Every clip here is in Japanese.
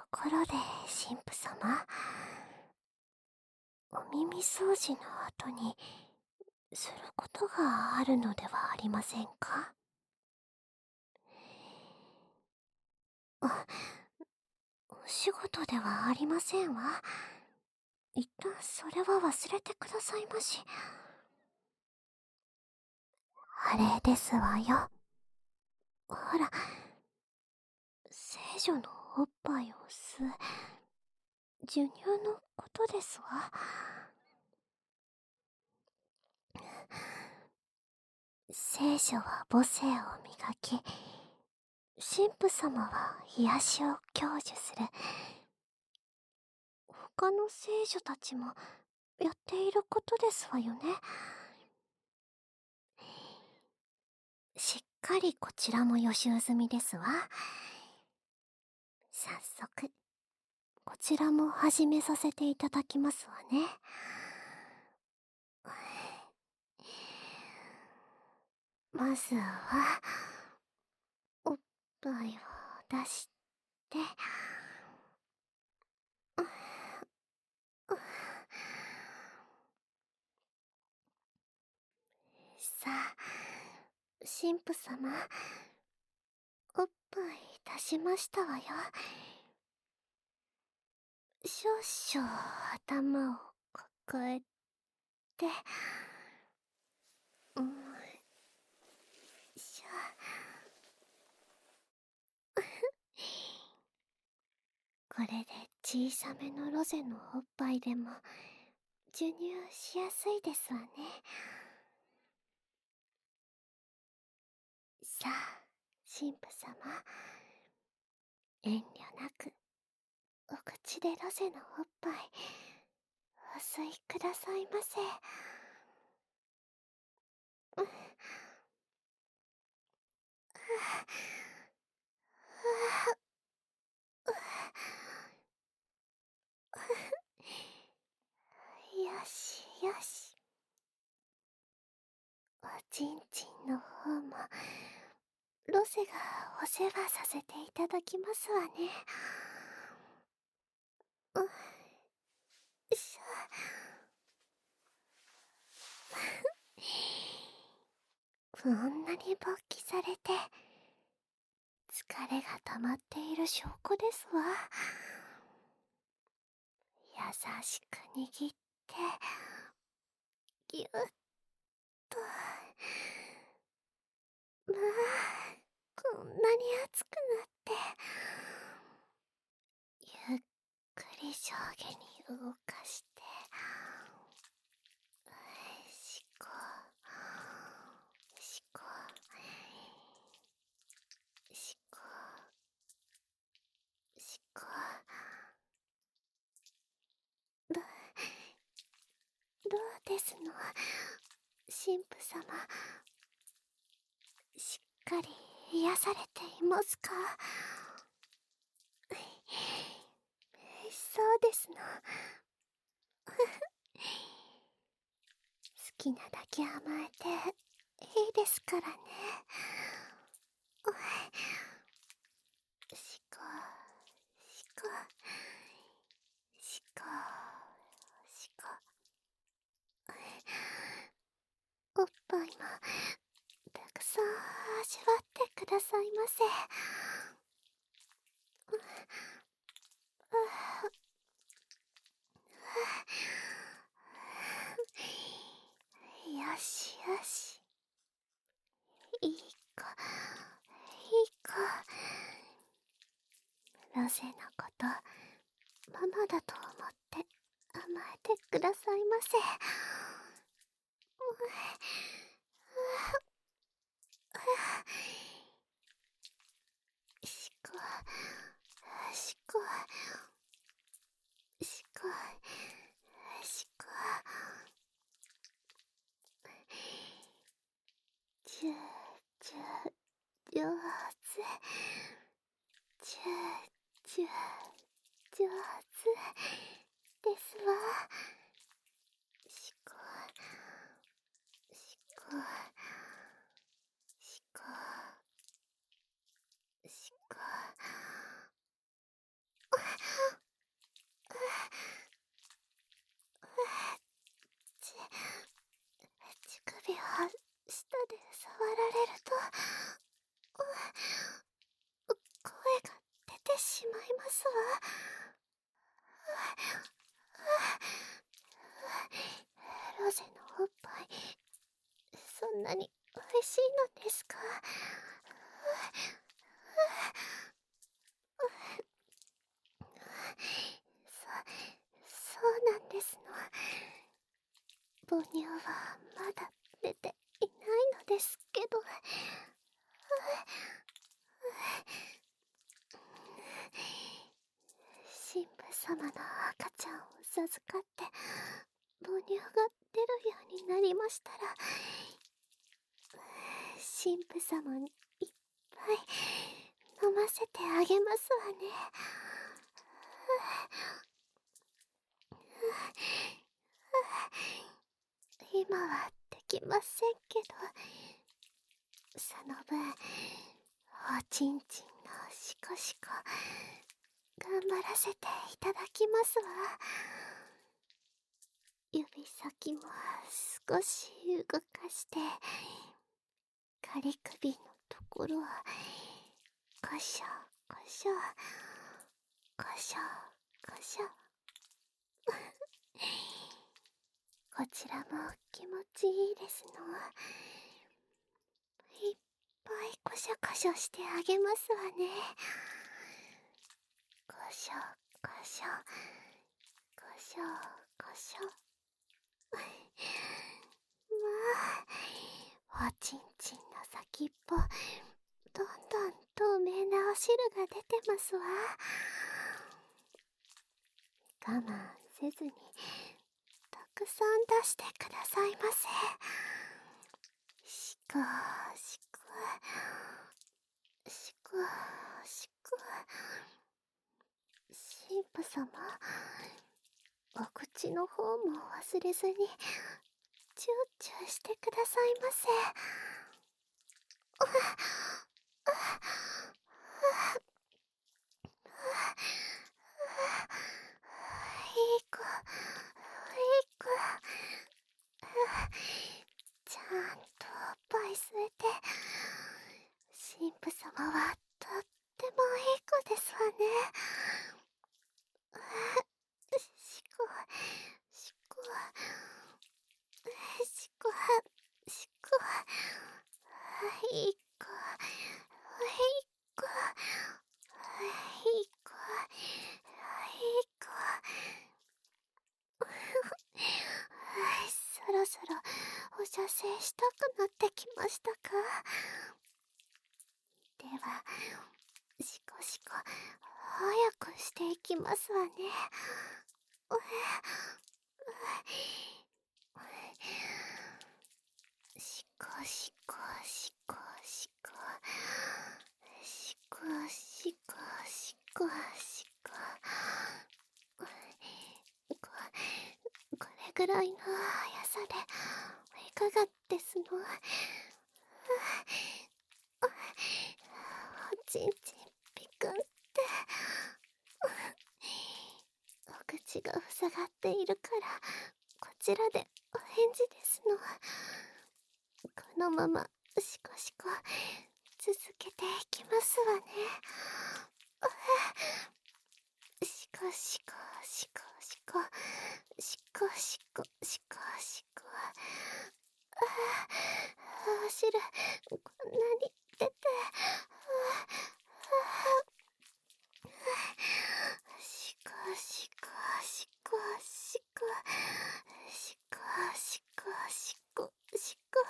ころで神父様、お耳掃除の後にすることがあるのではありませんか？あ、お仕事ではありませんわ。一旦それは忘れてくださいまし。あれですわよ。ほら、聖女のおっぱいを吸う授乳のことですわ。聖女は母性を磨き、神父様は癒しを享受する。他の聖女たちもやっていることですわよね。しっかりこちらも予習済みですわ。早速、こちらも始めさせていただきますわね。まずは、おっぱいを出して、さあ、神父様、おっぱい出しましたわよ。少々頭を抱えて、しゃ。これで小さめのロゼのおっぱいでも授乳しやすいですわね。さあ、神父様、遠慮なくお口でロゼのおっぱいお吸いくださいませ。よしよし。おちんちんの方もロゼがお世話させていただきますわね。しゃ。こんなに勃起されて疲れが溜まっている証拠ですわ。優しく握ってぎゅっと。まあ、こんなに熱くなって、ゆっくり上下に動かして、しこしこしこしこ。どうですの、神父様。しっかり癒されていますか？そうですの。好きなだけ甘えていいですからね。しこしこしこしこ。おっぱいもたくさん味わってくださいませ。よしよし。いい子いい子。ロゼのことママだと思って甘えてくださいませ。しこしこしこしこ。じゅじゅ上手。じゅじゅ上手ですわ。しこしこしこしこ。 しまいますわ。ロゼのおっぱい、そんなに美味しいのですか？そうなんですの。母乳はまだ出ていないのですけど。神父様の赤ちゃんを授かって母乳が出るようになりましたら、神父様にいっぱい飲ませてあげますわね。今はできませんけど、その分おちんちんのシコシコ頑張らせていただきますわ。指先も少し動かして仮首のところをコショコショコショコショこちらも気持ちいいですの。いっぱいコショコショしてあげますわね。コショコショコショコショまあ、おちんちんの先っぽどんどん透明なお汁が出てますわ。我慢せずにたくさん出してくださいませ。しこしこしこしこ。神父様、お口の方も忘れずにチューチューしてくださいませ。いい子、いい子。ちゃんとおっぱい吸えて、神父様はとってもいい子ですわね。しこ、しこ、しこ、しこ、いい子、いい子、いい子、いい子。そろそろお射精したくなってきましたか？では、しこしこ早くしていきますわね。しこしこしこしこしこしこしこしこ。これぐらいの速さでいかがですの？おちんちんピクンってお口が塞がっているからこちらでお返事ですの。このままシコシコ続けていきますわね。シコシコシコシコシコシコシコシコ。お汁こんなに出て、シコシコシコシコシコシコシコシコ。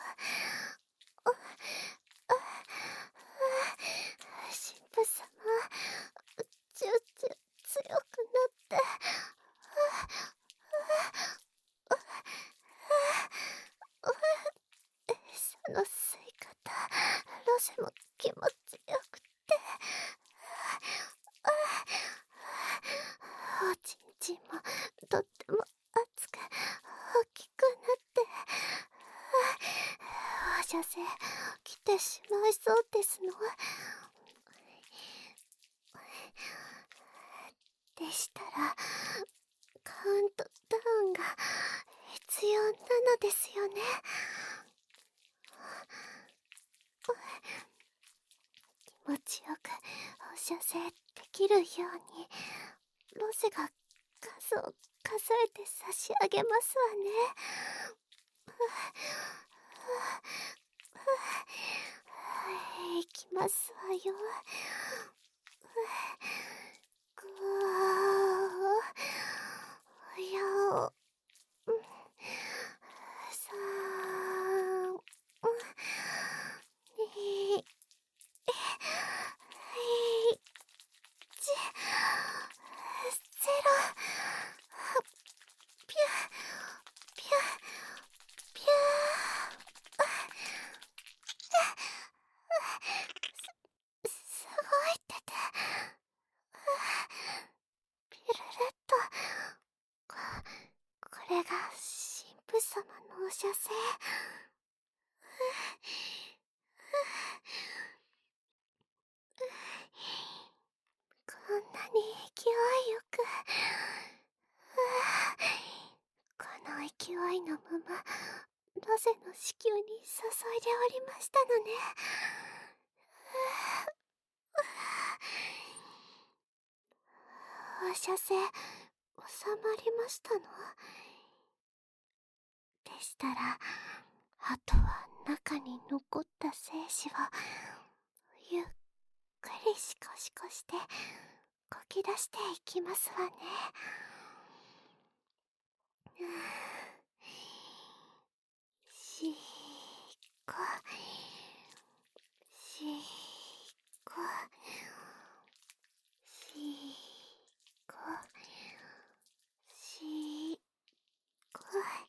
神父様、チューチュー強くなって、その吸い方、ロゼも気持ちよくて、おちんちんもとっても熱く大きくなって、放射線来てしまいそうですの。でしたらカウントダウンが必要なのですよね。気持ちよく放射線できるようにロゼが数を数えて差し上げますわね。いきますわよ。ぐーよ、3、2、1、ゼロ。ピュピュピュすごいってて。ピルレット。これが神父様のお射精。こんなに勢いよく、この勢いのままロゼの子宮に注いでおりましたのね。放射性収まりましたのでしたら、あとは中に残った精子をゆっくりシコシコしてこき出していきますわね。しーこしーこしーこしーこ。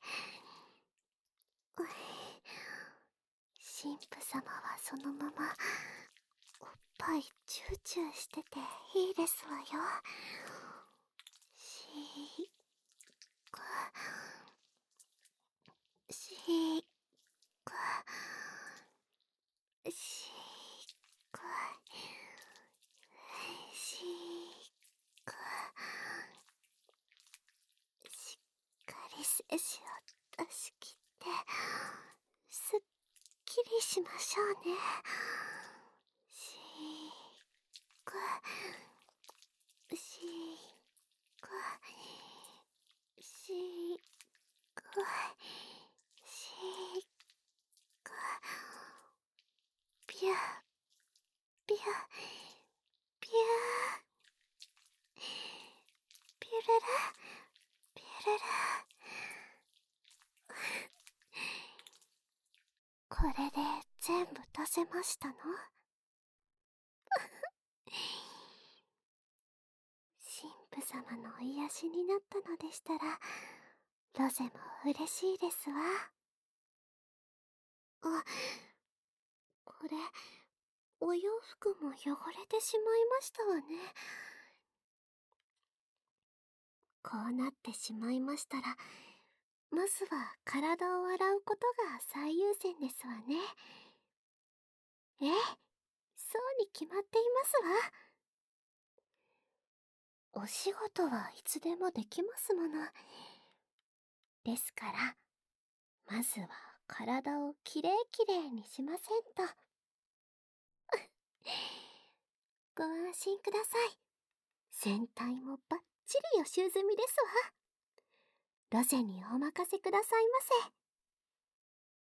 神父様はそのままおっぱいチューチューしてていいですわよ。しーこしーこしーこしーこ。しっかり精子を出し切ってすっきりしましょうね。しーこしーこしーこしーこ。ピューピューピューピュルルピュルル。これで全部出せましたの？神父様のお癒しになったのでしたら、ロゼも嬉しいですわ。あ、これ、お洋服も汚れてしまいましたわね。こうなってしまいましたら、まずは体を洗うことが最優先ですわね。ええ、そうに決まっていますわ。お仕事はいつでもできますもの。ですから、まずは体をきれいきれいにしませんと。ご安心ください。全体もバッチリ予習済みですわ。ロゼにお任せくださいませ。